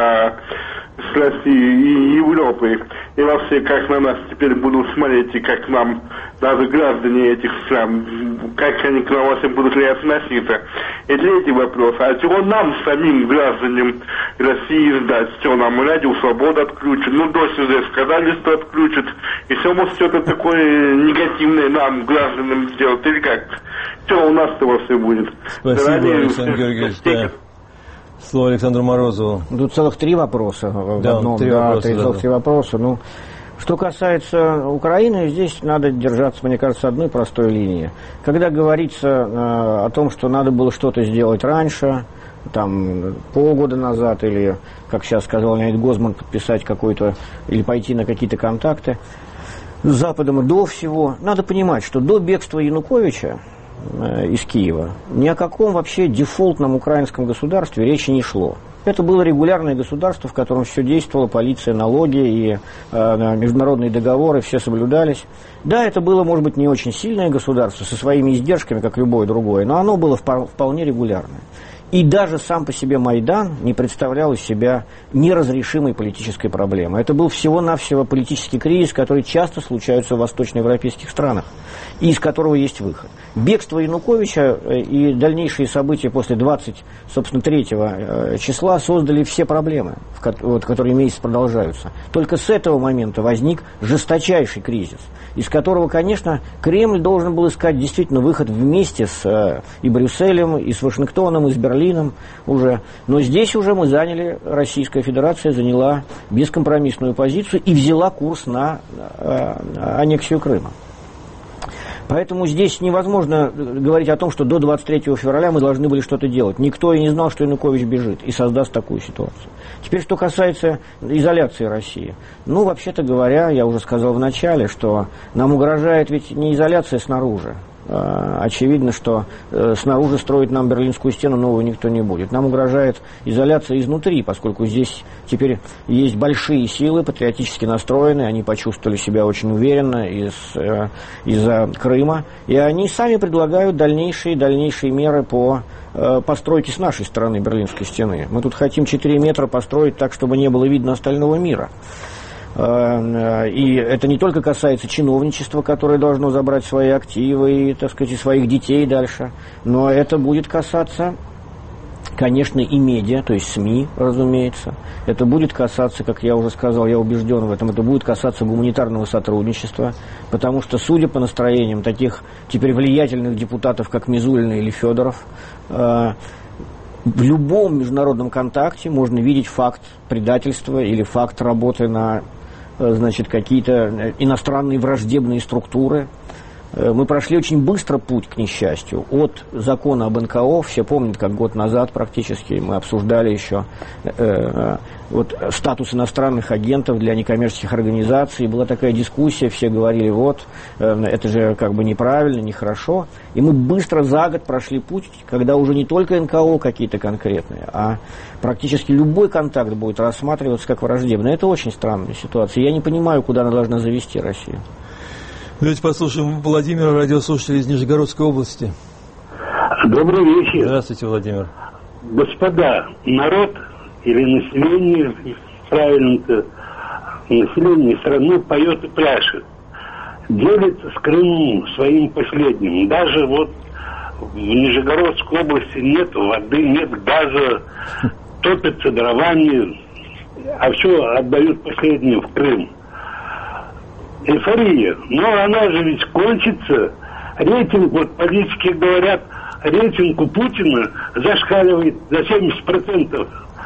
с Россией и Европой, и вообще, как на нас теперь будут смотреть, и как нам, даже граждане этих стран, как они к нам вообще будут ли относиться. И третий вопрос, а чего нам, самим гражданам России, ждать? Что нам, Радио Свобода отключат? Ну, дождь уже сказали, что отключат, и все, может, что-то такое негативное нам, гражданам, сделать, или как? Что у нас-то вообще будет? Спасибо, Александр Георгиевич, да. Слово Александру Морозову. Тут целых 3 вопроса. Да, 3 вопроса. 3 вопроса. Ну, что касается Украины, здесь надо держаться, мне кажется, одной простой линии. Когда говорится о том, что надо было что-то сделать раньше, там, полгода назад, или, как сейчас сказал Леонид Гозман, подписать какой-то, или пойти на какие-то контакты с Западом до всего, надо понимать, что до бегства Януковича из Киева ни о каком вообще дефолтном украинском государстве речи не шло. Это было регулярное государство, в котором все действовало, полиция, налоги и международные договоры, все соблюдались. Да, это было, может быть, не очень сильное государство, со своими издержками, как любое другое, но оно было вполне регулярное. И даже сам по себе Майдан не представлял из себя неразрешимой политической проблемы. Это был всего-навсего политический кризис, который часто случается в восточноевропейских странах, и из которого есть выход. Бегство Януковича и дальнейшие события после 23 числа создали все проблемы, которые месяц продолжаются. Только с этого момента возник жесточайший кризис, из которого, конечно, Кремль должен был искать действительно выход вместе с и Брюсселем, и с Вашингтоном, и с Берлином уже. Но здесь уже мы заняли, Российская Федерация заняла бескомпромиссную позицию и взяла курс на аннексию Крыма. Поэтому здесь невозможно говорить о том, что до 23 февраля мы должны были что-то делать. Никто и не знал, что Янукович бежит и создаст такую ситуацию. Теперь, что касается изоляции России. Ну, вообще-то говоря, я уже сказал в начале, что нам угрожает ведь не изоляция снаружи. Очевидно, что снаружи строить нам Берлинскую стену новую никто не будет. Нам угрожает изоляция изнутри, поскольку здесь теперь есть большие силы, патриотически настроенные, они почувствовали себя очень уверенно из-за Крыма, и они сами предлагают дальнейшие меры по постройке с нашей стороны Берлинской стены. Мы тут хотим 4 метра построить так, чтобы не было видно остального мира. И это не только касается чиновничества, которое должно забрать свои активы и, так сказать, и своих детей дальше, но это будет касаться, конечно, и медиа, то есть СМИ, разумеется. Это будет касаться, как я уже сказал, я убежден в этом, это будет касаться гуманитарного сотрудничества, потому что, судя по настроениям таких теперь влиятельных депутатов, как Мизулина или Федоров, в любом международном контакте можно видеть факт предательства или факт работы на, значит, какие-то иностранные враждебные структуры. Мы прошли очень быстро путь, к несчастью, от закона об НКО. Все помнят, как год назад практически мы обсуждали еще статус иностранных агентов для некоммерческих организаций. Была такая дискуссия, все говорили, это же как бы неправильно, нехорошо. И мы быстро за год прошли путь, когда уже не только НКО какие-то конкретные, а практически любой контакт будет рассматриваться как враждебный. Это очень странная ситуация. Я не понимаю, куда она должна завести Россию. Давайте послушаем Владимира, радиослушателя из Нижегородской области. Добрый вечер. Здравствуйте, Владимир. Господа, народ или население, правильно-то, население страны поет и пляшет. Делится с Крымом своим последним. Даже в Нижегородской области нет воды, нет газа, топятся дровами, а все отдают последнее в Крым. Эйфория. Но она же ведь кончится. Рейтинг, политики говорят, рейтинг у Путина зашкаливает за 70%.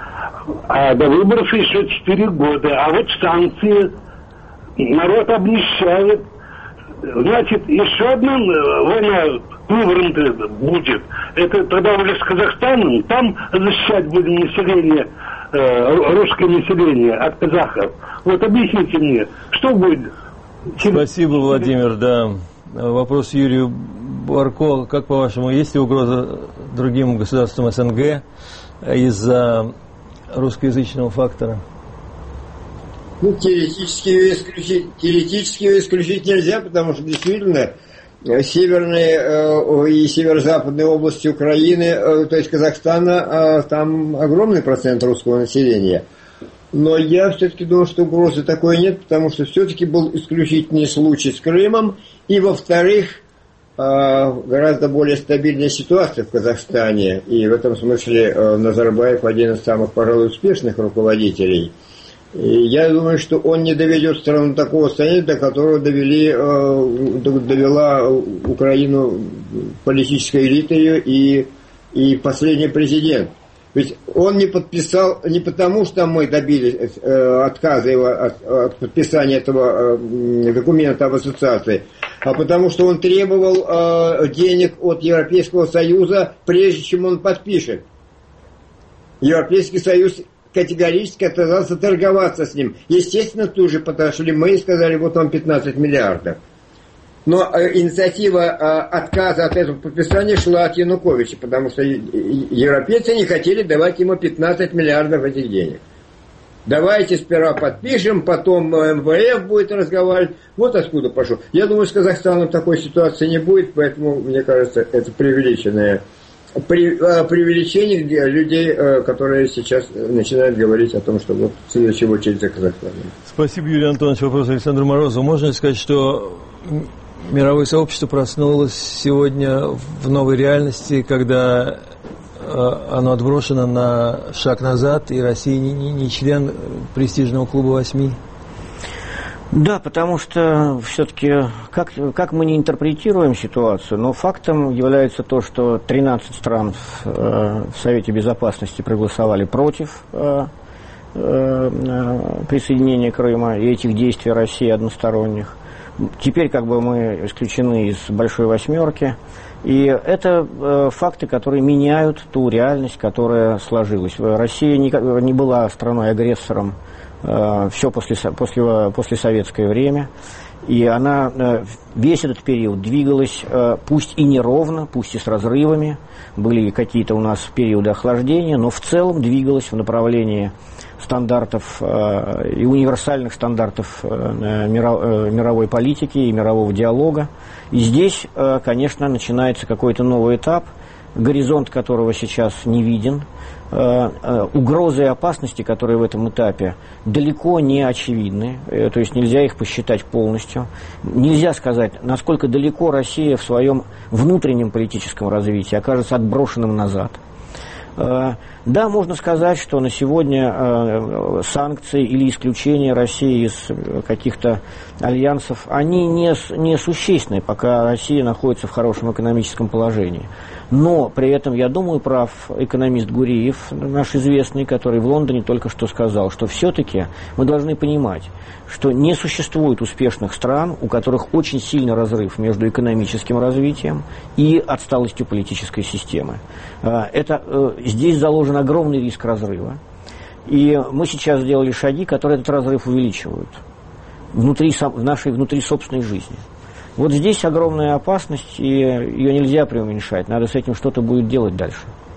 А до выборов еще 4 года. А вот санкции народ обнищает. Значит, еще одна война вывернутая будет. Это тогда уже с Казахстаном. Там защищать будем население, русское население от казахов. Вот объясните мне, что будет? Спасибо, Владимир, да. Вопрос Юрию Барко. Как по-вашему, есть ли угроза другим государствам СНГ из-за русскоязычного фактора? Ну, теоретически ее исключить нельзя, потому что действительно северные и северо-западные области Украины, то есть Казахстана, там огромный процент русского населения. Но я все-таки думаю, что угрозы такой нет, потому что все-таки был исключительный случай с Крымом, и, во-вторых, гораздо более стабильная ситуация в Казахстане, и в этом смысле Назарбаев один из самых, пожалуй, успешных руководителей. И я думаю, что он не доведет страну до такого состояния, до которого довела Украину политическая элита ее и последний президент. Ведь он не подписал не потому, что мы добились отказа его от подписания этого документа об ассоциации, а потому что он требовал денег от Европейского Союза, прежде чем он подпишет. Европейский Союз категорически отказался торговаться с ним. Естественно, тут же подошли мы и сказали, вот вам 15 миллиардов. Но инициатива отказа от этого подписания шла от Януковича, потому что европейцы не хотели давать ему 15 миллиардов этих денег. Давайте сперва подпишем, потом МВФ будет разговаривать. Вот откуда пошло. Я думаю, с Казахстаном такой ситуации не будет, поэтому, мне кажется, это преувеличение людей, которые сейчас начинают говорить о том, что вот в следующую очередь за Казахстаном. Спасибо, Юрий Антонович. Вопрос Александру Морозову. Можно ли сказать, что мировое сообщество проснулось сегодня в новой реальности, когда оно отброшено на шаг назад, и Россия не член престижного клуба 8? Да, потому что все-таки, как мы не интерпретируем ситуацию, но фактом является то, что 13 стран в Совете Безопасности проголосовали против присоединения Крыма и этих действий России односторонних. Теперь как бы мы исключены из большой восьмерки. И это факты, которые меняют ту реальность, которая сложилась. Россия не была страной-агрессором все послесоветское время. И она весь этот период двигалась, пусть и неровно, пусть и с разрывами. Были какие-то у нас периоды охлаждения, но в целом двигалась в направлении стандартов и универсальных стандартов мировой политики и мирового диалога. И здесь, конечно, начинается какой-то новый этап, горизонт которого сейчас не виден. Угрозы и опасности, которые в этом этапе далеко не очевидны, то есть нельзя их посчитать полностью. Нельзя сказать, насколько далеко Россия в своем внутреннем политическом развитии окажется отброшенным назад. Да, можно сказать, что на сегодня санкции или исключение России из каких-то альянсов, они не существенны, пока Россия находится в хорошем экономическом положении. Но при этом, я думаю, прав экономист Гуриев, наш известный, который в Лондоне только что сказал, что все-таки мы должны понимать, что не существует успешных стран, у которых очень сильный разрыв между экономическим развитием и отсталостью политической системы. Здесь заложен огромный риск разрыва. И мы сейчас сделали шаги, которые этот разрыв увеличивают в нашей внутри собственной жизни. Вот здесь огромная опасность, и ее нельзя преуменьшать. Надо с этим что-то будет делать дальше.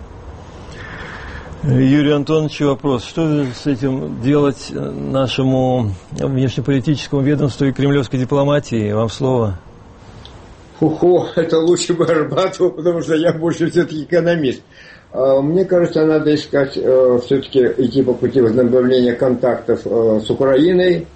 Юрий Антонович, вопрос. Что с этим делать нашему внешнеполитическому ведомству и кремлевской дипломатии? Вам слово. Это лучше бы Арбатову, потому что я больше все-таки экономист. Мне кажется, надо искать, все-таки идти по пути возобновления контактов с Украиной.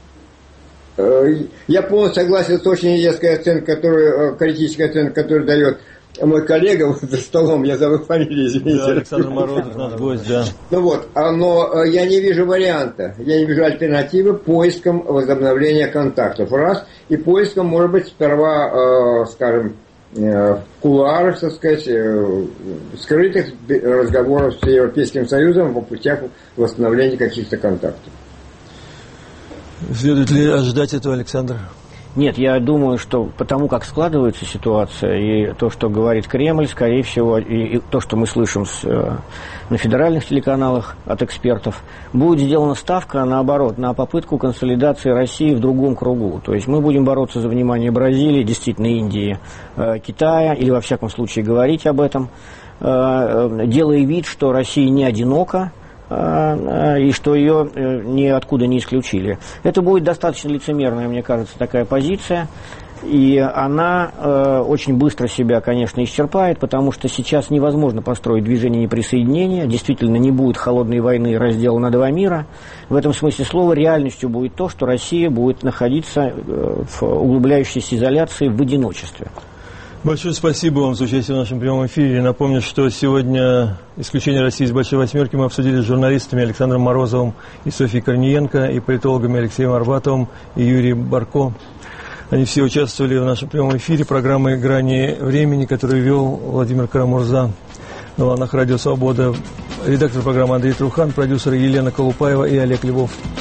Я полностью согласен с очень резкой оценкой, критической оценкой, которую дает мой коллега вот за столом, я забыл фамилию, извините. Да, Александр Морозов, наш гость, да. Ну вот, но я не вижу варианта, я не вижу альтернативы поиском возобновления контактов. Раз, и поиском, может быть, сперва, скажем, кулуарах, так сказать, скрытых разговоров с Европейским Союзом по путях восстановления каких-то контактов. Следует ли ожидать этого, Александр? Нет, я думаю, что потому как складывается ситуация, и то, что говорит Кремль, скорее всего, и то, что мы слышим на федеральных телеканалах от экспертов, будет сделана ставка, наоборот, на попытку консолидации России в другом кругу. То есть мы будем бороться за внимание Бразилии, действительно Индии, Китая, или во всяком случае говорить об этом, делая вид, что Россия не одинока, и что ее ниоткуда не исключили. Это будет достаточно лицемерная, мне кажется, такая позиция, и она очень быстро себя, конечно, исчерпает, потому что сейчас невозможно построить движение неприсоединения, действительно не будет холодной войны и раздела на два мира. В этом смысле слова реальностью будет то, что Россия будет находиться в углубляющейся изоляции в одиночестве. Большое спасибо вам за участие в нашем прямом эфире. Напомню, что сегодня исключение России из Большой Восьмерки мы обсудили с журналистами Александром Морозовым и Софьей Корниенко, и политологами Алексеем Арбатовым и Юрием Барко. Они все участвовали в нашем прямом эфире программы «Грани времени», которую вел Владимир Карамурза на волнах Радио Свобода. Редактор программы Андрей Трухан, продюсеры Елена Колупаева и Олег Львов.